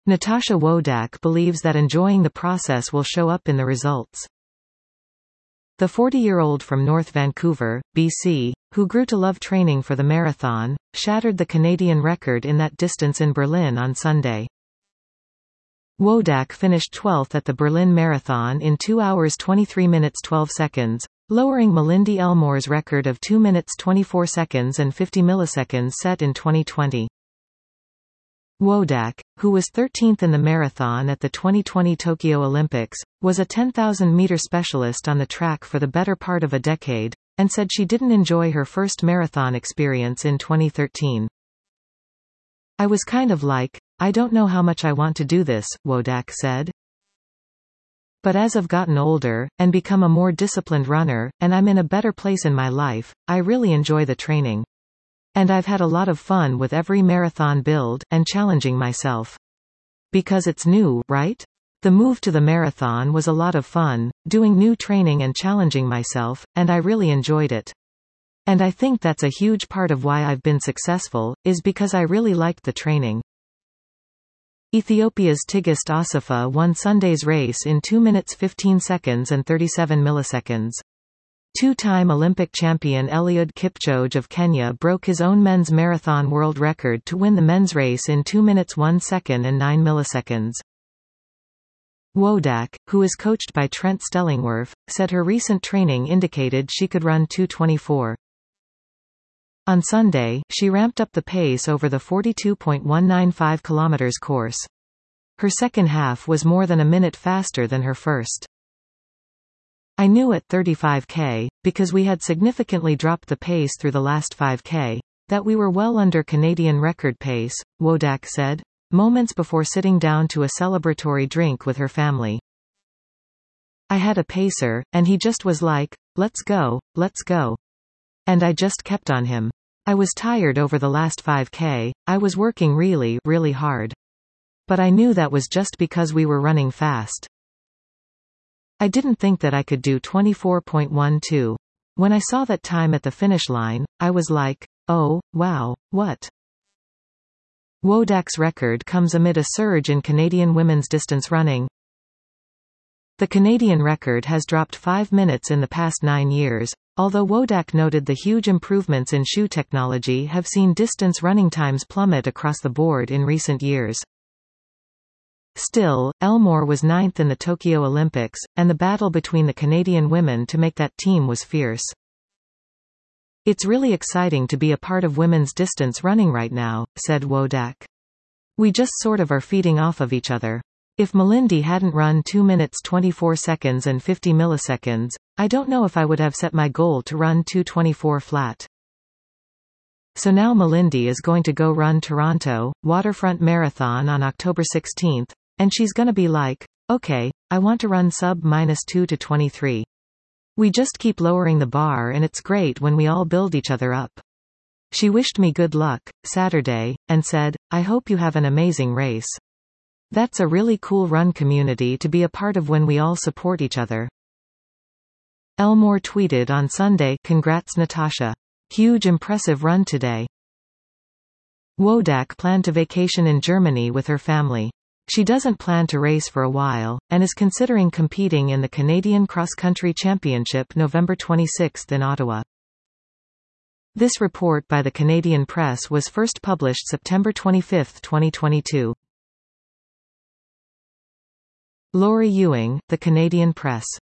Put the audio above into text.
Natasha Wodak believes that enjoying the process will show up in the results. The 40-year-old from North Vancouver, BC, who grew to love training for the marathon, shattered the Canadian record in that distance in Berlin on Sunday. Wodak finished 12th at the Berlin Marathon in 2 hours 23 minutes 12 seconds, lowering Malindi Elmore's record of 2 minutes 24 seconds and 50 milliseconds set in 2020. Wodak, who was 13th in the marathon at the 2020 Tokyo Olympics, was a 10,000-meter specialist on the track for the better part of a decade, and said she didn't enjoy her first marathon experience in 2013. "I was kind of like, I don't know how much I want to do this," Wodak said. "But as I've gotten older, and become a more disciplined runner, and I'm in a better place in my life, I really enjoy the training. And I've had a lot of fun with every marathon build, and challenging myself. Because it's new, right? The move to the marathon was a lot of fun, doing new training and challenging myself, and I really enjoyed it. And I think that's a huge part of why I've been successful, is because I really liked the training." Ethiopia's Tigist Assefa won Sunday's race in 2 minutes 15 seconds and 37 milliseconds. Two-time Olympic champion Eliud Kipchoge of Kenya broke his own men's marathon world record to win the men's race in 2 minutes 1 second and 9 milliseconds. Wodak, who is coached by Trent Stellingwerff, said her recent training indicated she could run 2:24. On Sunday, she ramped up the pace over the 42.195 km course. Her second half was more than a minute faster than her first. "I knew at 35k, because we had significantly dropped the pace through the last 5k, that we were well under Canadian record pace," Wodak said, moments before sitting down to a celebratory drink with her family. "I had a pacer, and he just was like, let's go, let's go. And I just kept on him. I was tired over the last 5k, I was working really, really hard. But I knew that was just because we were running fast. I didn't think that I could do 24.12. When I saw that time at the finish line, I was like, oh, wow, what?" Wodak's record comes amid a surge in Canadian women's distance running. The Canadian record has dropped 5 minutes in the past 9 years, although Wodak noted the huge improvements in shoe technology have seen distance running times plummet across the board in recent years. Still, Elmore was 9th in the Tokyo Olympics, and the battle between the Canadian women to make that team was fierce. "It's really exciting to be a part of women's distance running right now," said Wodak. "We just sort of are feeding off of each other. If Malindi hadn't run 2 minutes 24 seconds and 50 milliseconds, I don't know if I would have set my goal to run 2:24 flat. So now Malindi is going to go run Toronto Waterfront Marathon on October 16, and she's gonna be like, okay, I want to run sub-2 to 23. We just keep lowering the bar and it's great when we all build each other up. She wished me good luck Saturday, and said, I hope you have an amazing race. That's a really cool run community to be a part of when we all support each other." Elmore tweeted on Sunday, "Congrats Natasha. Huge impressive run today." Wodak planned to vacation in Germany with her family. She doesn't plan to race for a while, and is considering competing in the Canadian Cross Country Championship November 26 in Ottawa. This report by the Canadian Press was first published September 25, 2022. Laurie Ewing, The Canadian Press.